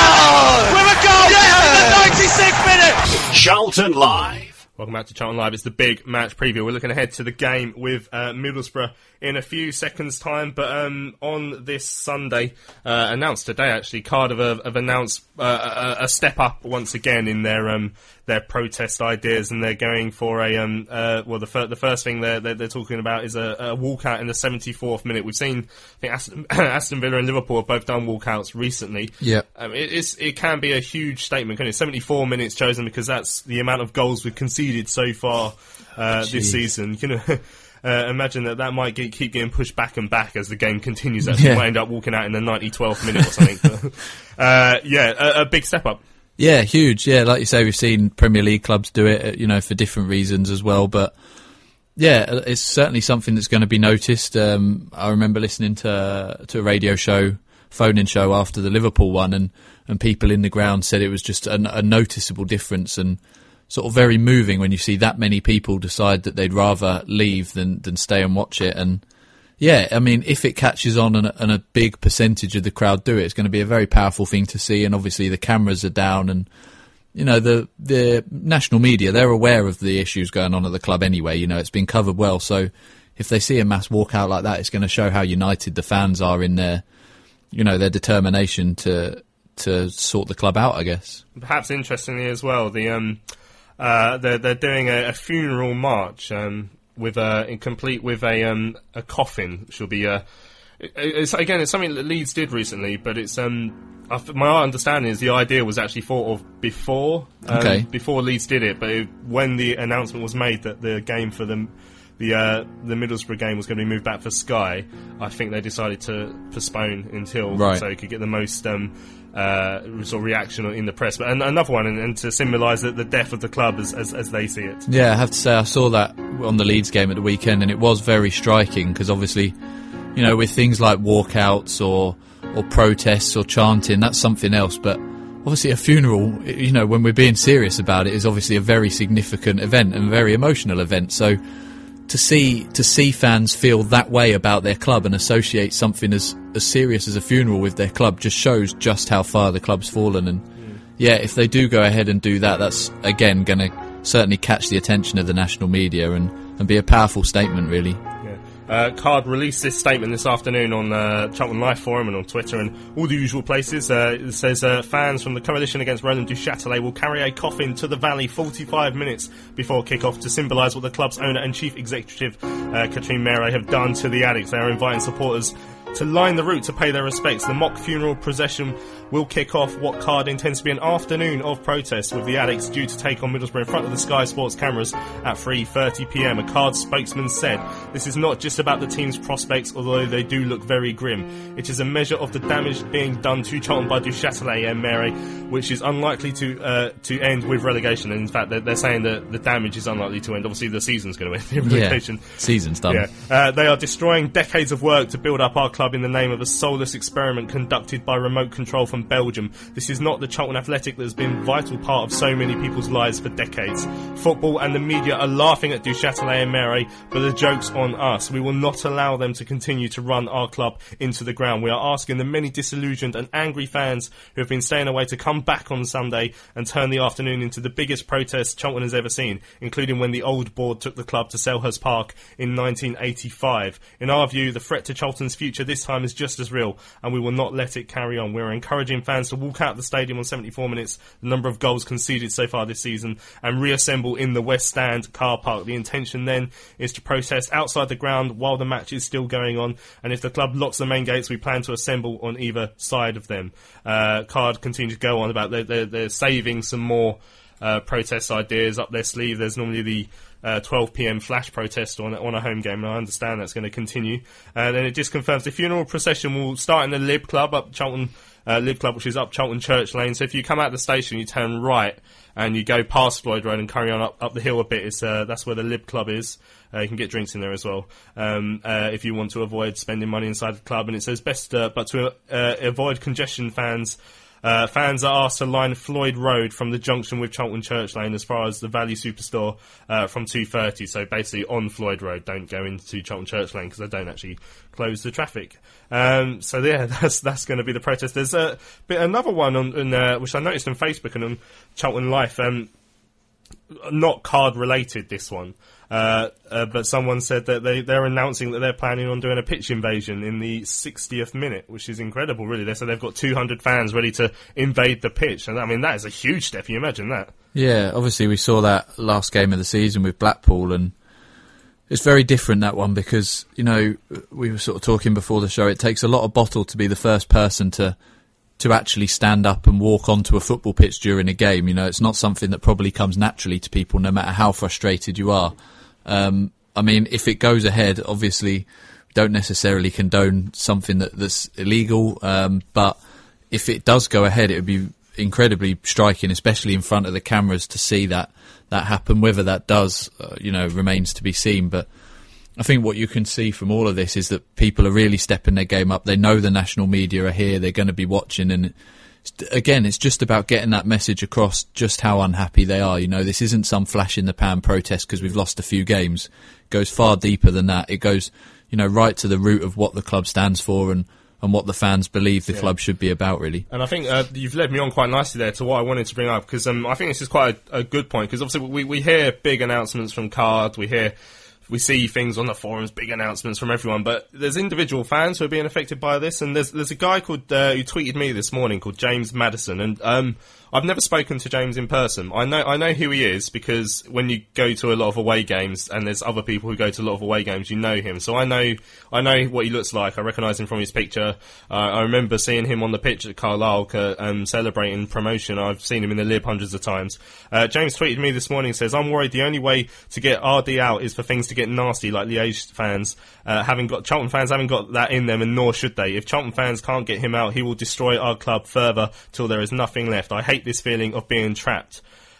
on! With a goal yeah! in the ninety-sixth minute. Charlton Live. Welcome back to Charlton Live. It's the big match preview. We're looking ahead to the game with uh, Middlesbrough in a few seconds' time. But um, on this Sunday, uh, announced today actually, Cardiff have, have announced uh, a, a step up once again in their um, their protest ideas, and they're going for a um, uh, well, the, fir- the first thing they're, they're, they're talking about is a, a walkout in the seventy-fourth minute. We've seen, I think Aston, Aston Villa and Liverpool have both done walkouts recently. Yeah, um, it, it's, it can be a huge statement, can it? seventy-four minutes chosen because that's the amount of goals we've conceded so far uh, this season. You know, uh, imagine that that might get, keep getting pushed back and back as the game continues. That yeah. might end up walking out in the ninety-twelfth minute or something. uh, yeah, a, a big step up. Yeah, huge. Yeah, like you say, we've seen Premier League clubs do it, you know, for different reasons as well. But yeah, it's certainly something that's going to be noticed. Um, I remember listening to to a radio show, phone-in show after the Liverpool one, and, and people in the ground said it was just a, a noticeable difference and sort of very moving when you see that many people decide that they'd rather leave than than stay and watch it. And yeah, I mean, if it catches on and, and a big percentage of the crowd do it, it's going to be a very powerful thing to see. And obviously the cameras are down, and you know, the the national media, they're aware of the issues going on at the club anyway. You know, it's been covered well. So if they see a mass walkout like that, it's going to show how united the fans are in their, you know, their determination to to sort the club out, I guess. Perhaps interestingly as well, the um, uh, they're they're doing a, a funeral march um, with a complete with a um, a coffin, which will be a. It's, again, it's something that Leeds did recently, but it's um, my understanding is the idea was actually thought of before, um, okay. before Leeds did it. But it, when the announcement was made that the game for them, the uh, the Middlesbrough game was going to be moved back for Sky, I think they decided to postpone until right. so it could get the most um, uh, sort of reaction in the press. But another one, and, and to symbolise the, the death of the club as, as as they see it. Yeah, I have to say I saw that on the Leeds game at the weekend, and it was very striking because obviously you know, with things like walkouts or or protests or chanting, that's something else. But obviously a funeral, you know, when we're being serious about it, is obviously a very significant event and a very emotional event. So to see to see fans feel that way about their club and associate something as, as serious as a funeral with their club just shows just how far the club's fallen. And yeah, if they do go ahead and do that, that's again going to certainly catch the attention of the national media and, and be a powerful statement, really. Uh, Card released this statement this afternoon on uh, Charlton Life Forum and on Twitter and all the usual places. Uh, it says uh, fans from the Coalition Against Roland Duchâtelet will carry a coffin to the Valley forty-five minutes before kick-off to symbolise what the club's owner and chief executive, uh, Catherine Meret, have done to the Addicts. They are inviting supporters to line the route to pay their respects. The mock funeral procession will kick off what Card intends to be an afternoon of protest, with the Addicts due to take on Middlesbrough in front of the Sky Sports cameras at three thirty p m. A Card spokesman said, "This is not just about the team's prospects, although they do look very grim. It is a measure of the damage being done to Charlton by Duchâtelet and Meret, which is unlikely to uh, to end with relegation." And in fact, they're, they're saying that the damage is unlikely to end. Obviously, the season's going to end in relegation. Yeah, season's done. Yeah. Uh, they are destroying decades of work to build up our club in the name of a soulless experiment conducted by remote control from Belgium. This is not the Charlton Athletic that has been a vital part of so many people's lives for decades. Football and the media are laughing at Duchâtelet and Meret, but the joke's on us. We will not allow them to continue to run our club into the ground. We are asking the many disillusioned and angry fans who have been staying away to come back on Sunday and turn the afternoon into the biggest protest Charlton has ever seen, including when the old board took the club to Selhurst Park in nineteen eighty-five. In our view, the threat to Charlton's future this time is just as real, and we will not let it carry on. We're encouraging fans to walk out the stadium on seventy-four minutes, the number of goals conceded so far this season, and reassemble in the West Stand car park. The intention then is to protest outside the ground while the match is still going on, and if the club locks the main gates, we plan to assemble on either side of them. Uh, Card continues to go on about they're, they're, they're saving some more uh, protest ideas up their sleeve. There's normally the Uh, twelve p m flash protest on on a home game, and I understand that's going to continue. And then it just confirms the funeral procession will start in the Lib Club up Charlton uh, Lib Club, which is up Charlton Church Lane. So if you come out of the station, you turn right and you go past Floyd Road and carry on up, up the hill a bit. It's uh, that's where the Lib Club is. Uh, you can get drinks in there as well. Um, uh, if you want to avoid spending money inside the club, and it says best, uh, but to uh, avoid congestion, fans. Uh, fans are asked to line Floyd Road from the junction with Charlton Church Lane as far as the Valley Superstore uh, from two thirty. So basically on Floyd Road, don't go into Charlton Church Lane because they don't actually close the traffic. Um, so yeah, that's that's going to be the protest. There's a bit another one on, on uh, which I noticed on Facebook and on Charlton Life. Um, not Card related, this one. Uh, uh, but someone said that they, they're announcing that they're planning on doing a pitch invasion in the sixtieth minute, which is incredible, really. They said they've got two hundred fans ready to invade the pitch. And I mean, that is a huge step. Can you imagine that? Yeah, obviously we saw that last game of the season with Blackpool, and it's very different, that one, because, you know, we were sort of talking before the show, it takes a lot of bottle to be the first person to to actually stand up and walk onto a football pitch during a game. You know, it's not something that probably comes naturally to people, no matter how frustrated you are. Um, I mean, if it goes ahead, obviously, we don't necessarily condone something that, that's illegal, um, but if it does go ahead, it would be incredibly striking, especially in front of the cameras, to see that that happen. Whether that does, uh, you know, remains to be seen. But I think what you can see from all of this is that people are really stepping their game up. They know the national media are here, they're going to be watching, and again, it's just about getting that message across just how unhappy they are. You know, this isn't some flash in the pan protest because we've lost a few games. It goes far deeper than that. It goes, you know, right to the root of what the club stands for and, and what the fans believe the yeah. club should be about, really. And I think uh, you've led me on quite nicely there to what I wanted to bring up, because um, I think this is quite a, a good point, because obviously we, we hear big announcements from Card, we hear... We see things on the forums, big announcements from everyone, but there's individual fans who are being affected by this, and there's there's a guy called uh, who tweeted me this morning called James Madison, and um, I've never spoken to James in person. I know I know who he is because when you go to a lot of away games, and there's other people who go to a lot of away games, you know him. So I know I know what he looks like. I recognise him from his picture. Uh, I remember seeing him on the pitch at Carlisle uh, um, celebrating promotion. I've seen him in the Lib hundreds of times. Uh, James tweeted me this morning, says, "I'm worried the only way to get R D out is for things to get nasty, like Liège fans uh, having got Charlton fans haven't got that in them, and nor should they. If Charlton fans can't get him out, he will destroy our club further till there is nothing left. I hate this feeling of being trapped."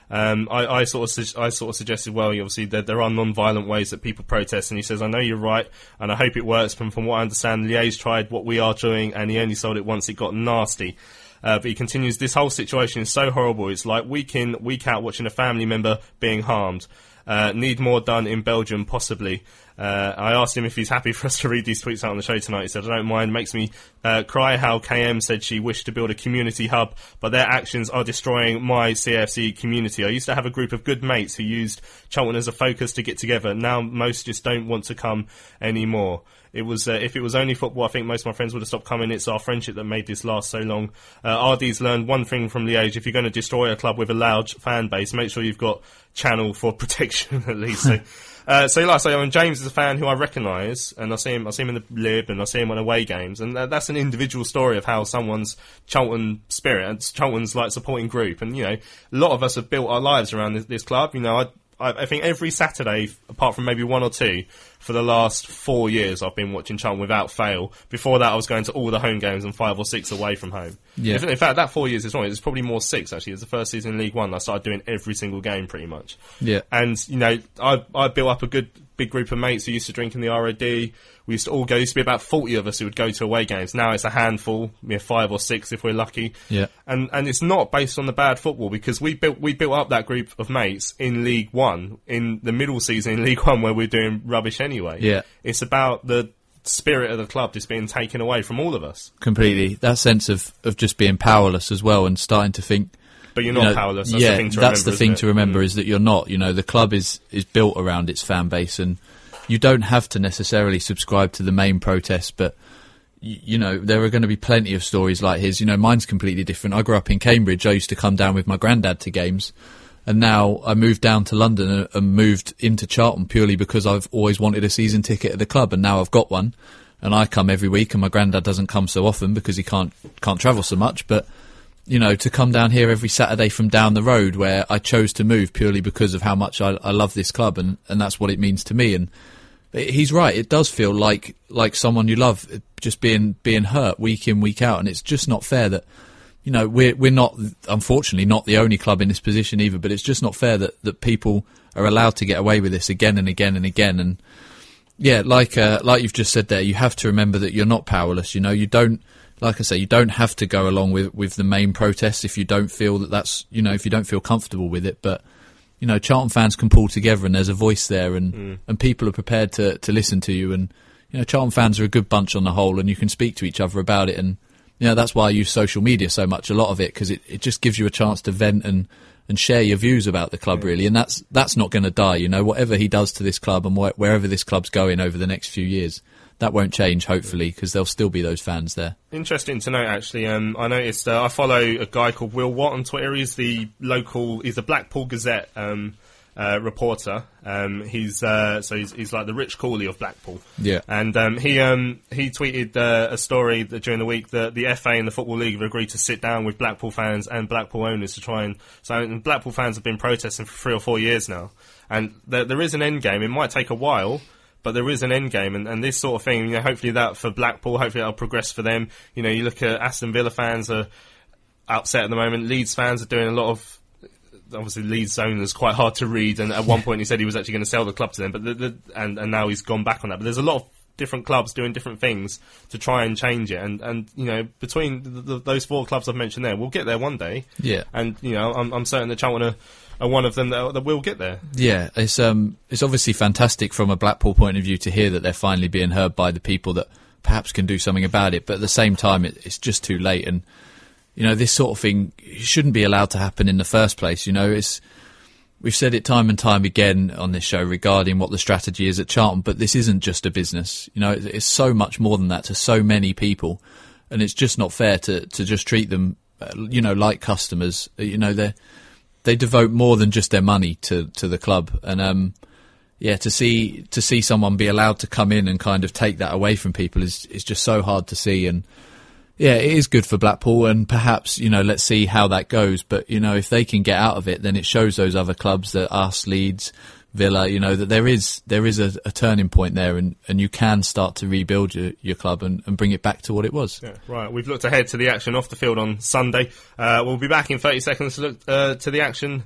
Um, I, I sort of su- I sort of suggested, well, obviously there, there are non-violent ways that people protest, and he says, I know you're right, and I hope it works. From from what I understand, Liège tried what we are doing, and he only sold it once it got nasty. Uh, but he continues, this whole situation is so horrible. It's like week in, week out, watching a family member being harmed. Uh, need more done in Belgium, possibly. Uh, I asked him if he's happy for us to read these tweets out on the show tonight. He said, I don't mind. It makes me uh, cry how K M said she wished to build a community hub, but their actions are destroying my C F C community. I used to have a group of good mates who used Charlton as a focus to get together. Now most just don't want to come anymore. It was uh, if it was only football, I think most of my friends would have stopped coming. It's our friendship that made this last so long. Uh, R D's learned one thing from Liège: if you're going to destroy a club with a loud fan base, make sure you've got channel for protection at least. So, uh, so like I say, I mean, James is a fan who I recognise, and I see him. I see him in the Lib, and I see him on away games, and that's an individual story of how someone's Charlton spirit and Charlton's like supporting group. And you know, a lot of us have built our lives around this, this club. You know, I. I think every Saturday, apart from maybe one or two, for the last four years, I've been watching Charlton without fail. Before that, I was going to all the home games and five or six away from home. Yeah. In fact, that four years is wrong. It's probably more six, actually. It's the first season in League One. I started doing every single game, pretty much. Yeah. And, you know, I, I built up a good big group of mates who used to drink in the R O D. We used to all go. There used to be about forty of us who would go to away games. Now it's a handful, you know, five or six if we're lucky. Yeah. And and it's not based on the bad football, because we built we built up that group of mates in League One, in the middle season in League One where we're doing rubbish anyway. Yeah. It's about the spirit of the club just being taken away from all of us. Completely. That sense of, of just being powerless as well, and starting to think. But you're not you know, powerless. That's yeah, the thing to that's remember, the thing it? to remember mm. is that you're not. You know, the club is, is built around its fan base, and you don't have to necessarily subscribe to the main protest, but y- you know, there are going to be plenty of stories like his. You know, mine's completely different. I grew up in Cambridge. I used to come down with my granddad to games, and now I moved down to London and, and moved into Charlton purely because I've always wanted a season ticket at the club, and now I've got one, and I come every week, and my granddad doesn't come so often because he can't can't travel so much, but you know, to come down here every Saturday from down the road, where I chose to move purely because of how much I, I love this club, and, and that's what it means to me. And he's right; it does feel like like someone you love just being being hurt week in, week out, and it's just not fair that, you know, we're we're not, unfortunately, not the only club in this position either. But it's just not fair that, that people are allowed to get away with this again and again and again. And yeah, like uh, like you've just said there, you have to remember that you're not powerless. You know, you don't. Like I say, you don't have to go along with, with the main protests if you don't feel that that's, you know, if you don't feel comfortable with it. But, you know, Charlton fans can pull together, and there's a voice there, and, mm. and people are prepared to, to listen to you. And, you know, Charlton fans are a good bunch on the whole, and you can speak to each other about it. And, you know, that's why I use social media so much, a lot of it, because it, it just gives you a chance to vent and, and share your views about the club, really. And that's that's not going to die, you know, whatever he does to this club and wh- wherever this club's going over the next few years. That won't change, hopefully, because there'll still be those fans there. Interesting to note, actually. Um, I noticed uh, I follow a guy called Will Watt on Twitter. He's the local, he's the Blackpool Gazette um, uh, reporter. Um, he's uh, so he's, he's like the Rich Cooley of Blackpool. Yeah. And um, he um, he tweeted uh, a story that during the week that the F A and the Football League have agreed to sit down with Blackpool fans and Blackpool owners to try and. So and Blackpool fans have been protesting for three or four years now, and there, there is an end game. It might take a while, but there is an end game, and, and this sort of thing, you know, hopefully that for Blackpool, hopefully that'll progress for them. You know, you look at Aston Villa fans are upset at the moment. Leeds fans are doing a lot of, obviously Leeds owners quite hard to read, and at one point he said he was actually going to sell the club to them, but the, the, and, and now he's gone back on that. But there's a lot of different clubs doing different things to try and change it, and, and you know, between the, the, those four clubs I've mentioned there, we'll get there one day. Yeah. And, you know, I'm, I'm certain that Charlton are are one of them that, that will get there. Yeah, it's um, it's obviously fantastic from a Blackpool point of view to hear that they're finally being heard by the people that perhaps can do something about it. But at the same time, it, it's just too late. And, you know, this sort of thing shouldn't be allowed to happen in the first place. You know, it's we've said it time and time again on this show regarding what the strategy is at Charlton, but this isn't just a business. You know, it's, it's so much more than that to so many people. And it's just not fair to, to just treat them, uh, you know, like customers. You know, they're... They devote more than just their money to, to the club, and um, yeah, to see to see someone be allowed to come in and kind of take that away from people is is just so hard to see. And yeah, it is good for Blackpool, and perhaps, you know, let's see how that goes. But, you know, if they can get out of it, then it shows those other clubs, that us, Leeds, Villa, you know, that there is there is a, a turning point there, and, and you can start to rebuild your, your club and, and bring it back to what it was. Yeah, right. We've looked ahead to the action off the field on Sunday. Uh, we'll be back in thirty seconds to look uh, to the action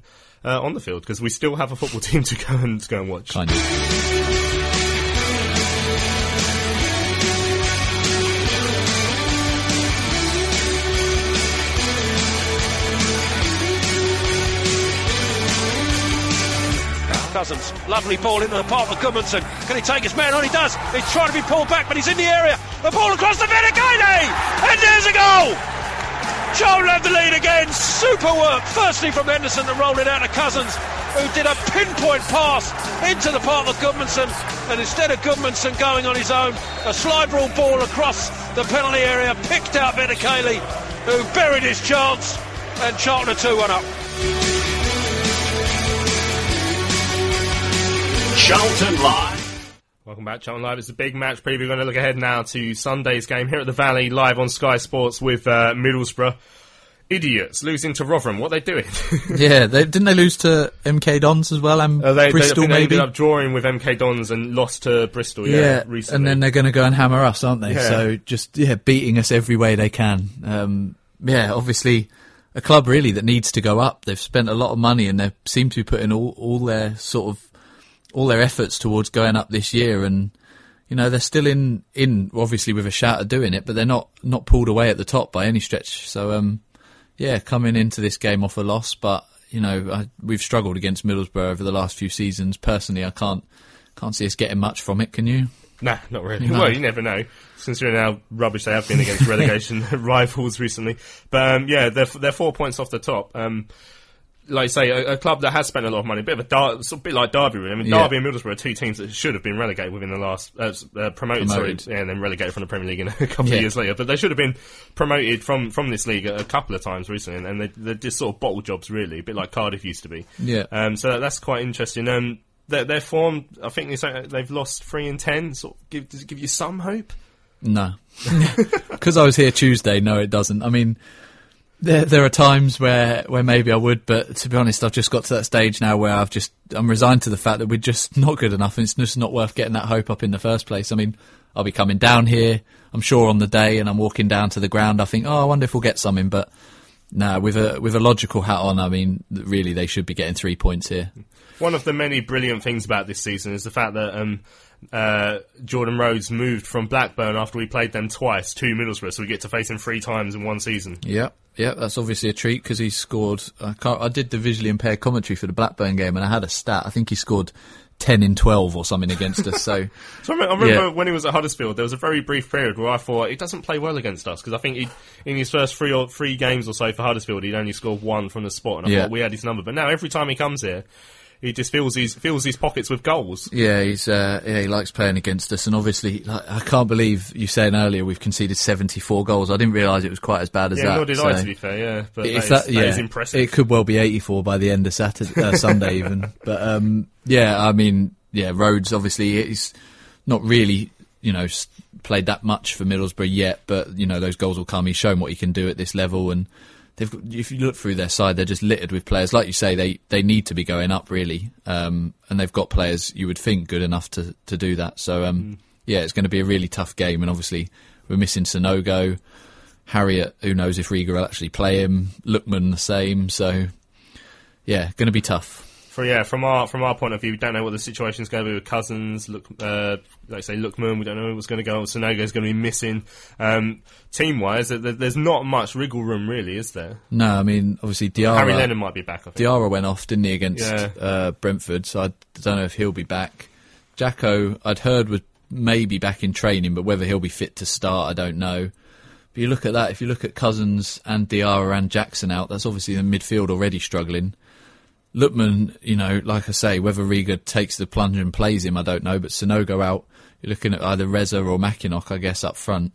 uh, on the field, because we still have a football team to go and to go and watch. Kind of. Cousins, lovely ball into the path of Gudmundsson. Can he take his man on? He does. He's trying to be pulled back, but he's in the area. The ball across the Vinicale, and there's a goal. Charlton have the lead again. Super work. Firstly from Henderson to roll it out to Cousins, who did a pinpoint pass into the path of Gudmundsson, and instead of Gudmundsson going on his own, a slide rule ball across the penalty area, picked out Vinicale, who buried his chance, and Charlton are two one up. Charlton Live. Welcome back, Charlton Live. It's a big match preview. We're going to look ahead now to Sunday's game here at the Valley, live on Sky Sports with uh, Middlesbrough. Idiots losing to Rotherham. What are they doing? yeah, they, didn't they lose to M K Dons as well? And uh, they, Bristol, they, maybe? They ended up drawing with M K Dons and lost to Bristol, yeah, yeah recently. And then they're going to go and hammer us, aren't they? Yeah. So just, yeah, beating us every way they can. Um, yeah, obviously a club really that needs to go up. They've spent a lot of money and they seem to be putting all, all their sort of all their efforts towards going up this year, and you know they're still in in obviously with a shout of doing it, but they're not not pulled away at the top by any stretch. So um yeah, coming into this game off a loss, but you know I, we've struggled against Middlesbrough over the last few seasons. Personally, I can't can't see us getting much from it. Can you? Nah, not really. No. Well, you never know, considering how rubbish they have been against relegation rivals recently. But um, yeah, they're they're four points off the top. Um, Like I say, a, a club that has spent a lot of money, a bit of a, dar- a bit like Derby. Really. I mean, Yeah. Derby and Middlesbrough are two teams that should have been relegated within the last uh, uh, promoted, Promoted. sorry, yeah, and then relegated from the Premier League in a couple Yeah. of years later. But they should have been promoted from, from this league a, a couple of times recently, and, and they, they're just sort of bottle jobs, really, a bit like Cardiff used to be. Yeah. Um, so that, that's quite interesting. Um, their, their form, I think they say they've lost three in ten. Sort of give, does it give you some hope? No, because I was here Tuesday. No, it doesn't. I mean. There, there are times where, where maybe I would, but to be honest, I've just got to that stage now where I've just I'm resigned to the fact that we're just not good enough, and it's just not worth getting that hope up in the first place. I mean, I'll be coming down here, I'm sure, on the day, and I'm walking down to the ground. I think, oh, I wonder if we'll get something, but no, with a with a logical hat on, I mean, really, they should be getting three points here. One of the many brilliant things about this season is the fact that um, uh, Jordan Rhodes moved from Blackburn after we played them twice to Middlesbrough, so we get to face him three times in one season. Yeah. Yeah, that's obviously a treat because he scored. I, can't, I did the visually impaired commentary for the Blackburn game, and I had a stat. I think he scored ten in twelve or something against us. So, so I remember, I remember yeah. when he was at Huddersfield, there was a very brief period where I thought he doesn't play well against us, because I think he'd, in his first three or three games or so for Huddersfield, he'd only scored one from the spot, and I Yeah. thought we had his number. But now every time he comes here, he just fills his fills his pockets with goals. Yeah, he's uh, yeah, he likes playing against us, and obviously, like, I can't believe you saying earlier we've conceded seventy-four goals. I didn't realise it was quite as bad as yeah, that. nor did so I, to be fair. Yeah, but that if is, that, that yeah, is impressive. It could well be eighty-four by the end of Saturday, uh, Sunday even. But um, yeah, I mean, yeah, Rhodes obviously he's not really, you know, played that much for Middlesbrough yet, but you know those goals will come. He's shown what he can do at this level, and they've got, if you look through their side, they're just littered with players. Like you say, they, they need to be going up, really. Um, and they've got players, you would think, good enough to, to do that. So, um, mm. yeah, it's going to be a really tough game. And obviously, we're missing Sonogo. Harriet, who knows if Riga will actually play him. Lookman, the same. So, yeah, going to be tough. For, yeah, from our from our point of view, we don't know what the situation's going to be with Cousins. Look, uh, like say Lookman, we don't know what's going to go on. Sonogo's going to be missing. Um, team wise, there's not much wriggle room, really, is there? No, I mean obviously Diarra. Harry Lennon might be back. I think. Diarra went off, didn't he, against yeah. uh, Brentford? So I don't know if he'll be back. Jacko, I'd heard was maybe back in training, but whether he'll be fit to start, I don't know. But you look at that. If you look at Cousins and Diarra and Jackson out, that's obviously the midfield already struggling. Lookman, you know, like I say, whether Riga takes the plunge and plays him, I don't know. But Sonogo out, you're looking at either Reza or Mackinock, I guess, up front.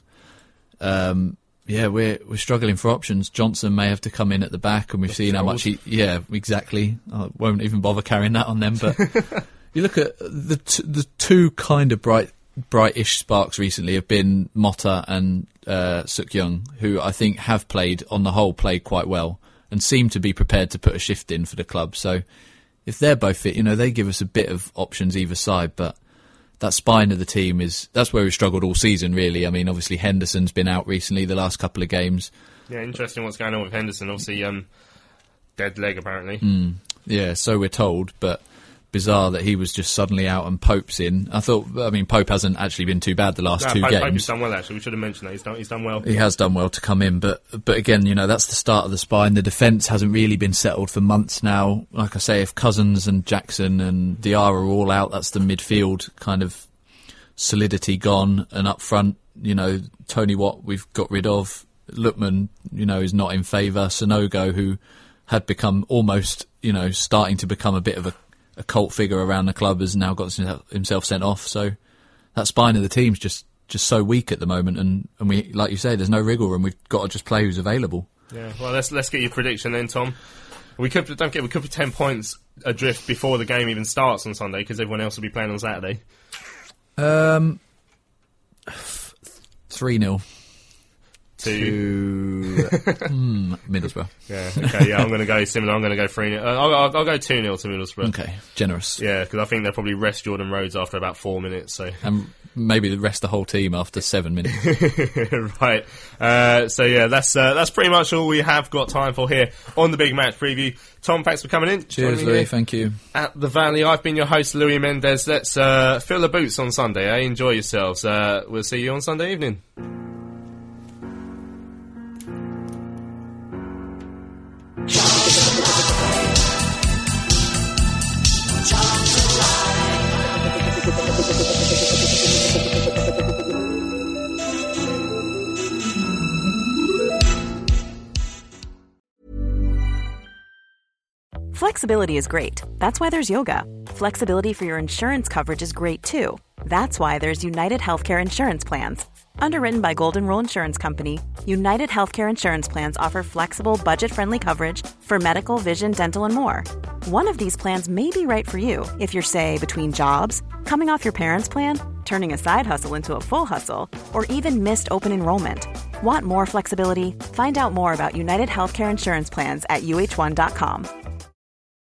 Um, yeah, we're we're struggling for options. Johnson may have to come in at the back, and we've seen how much he. Yeah, exactly. I won't even bother carrying that on them. But you look at the t- the two kind of bright, brightish sparks recently have been Motta and uh, Suk Young, who I think have played on the whole played quite well. And seem to be prepared to put a shift in for the club. So if they're both fit, you know, they give us a bit of options either side. But that spine of the team is, that's where we've struggled all season, really. I mean, obviously Henderson's been out recently, the last couple of games. Yeah, interesting what's going on with Henderson. Obviously, um, dead leg, apparently. Mm. Yeah, so we're told, but bizarre that he was just suddenly out and Pope's in. I thought, I mean, Pope hasn't actually been too bad the last no, two Pope, games. Pope has done well, actually. We should have mentioned that. He's done, he's done well. He has done well to come in, but but again, you know, that's the start of the spine. The defence hasn't really been settled for months now. Like I say, if Cousins and Jackson and Diarra are all out, that's the midfield kind of solidity gone. And up front, you know, Tony Watt we've got rid of. Lookman, you know, is not in favour. Sonogo, who had become almost, you know, starting to become a bit of a a cult figure around the club, has now got himself sent off. So that spine of the team's just, just so weak at the moment, and, and we, like you say, there's no wriggle room. We've got to just play who's available. Yeah, well, let's let's get your prediction then, Tom. We could don't get we could be ten points adrift before the game even starts on Sunday because everyone else will be playing on Saturday. Um, three nil. To, to mm, Middlesbrough. Yeah, okay, yeah, I'm going to go similar. I'm going to go three nil. Uh, I'll, I'll, I'll go two nil to Middlesbrough. Okay, generous. Yeah, because I think they'll probably rest Jordan Rhodes after about four minutes. So And maybe rest the whole team after seven minutes. Right. Uh, so yeah, that's uh, that's pretty much all we have got time for here on the Big Match Preview. Tom, thanks for coming in. Cheers, Louis. Thank you. At the Valley, I've been your host, Louis Mendez. Let's uh, fill the boots on Sunday, eh? Enjoy yourselves. Uh, we'll see you on Sunday evening. Flexibility is great. That's why there's yoga. Flexibility for your insurance coverage is great too. That's why there's United Healthcare Insurance Plans. Underwritten by Golden Rule Insurance Company, United Healthcare Insurance Plans offer flexible, budget-friendly coverage for medical, vision, dental, and more. One of these plans may be right for you if you're, say, between jobs, coming off your parents' plan, turning a side hustle into a full hustle, or even missed open enrollment. Want more flexibility? Find out more about United Healthcare Insurance Plans at U H one dot com.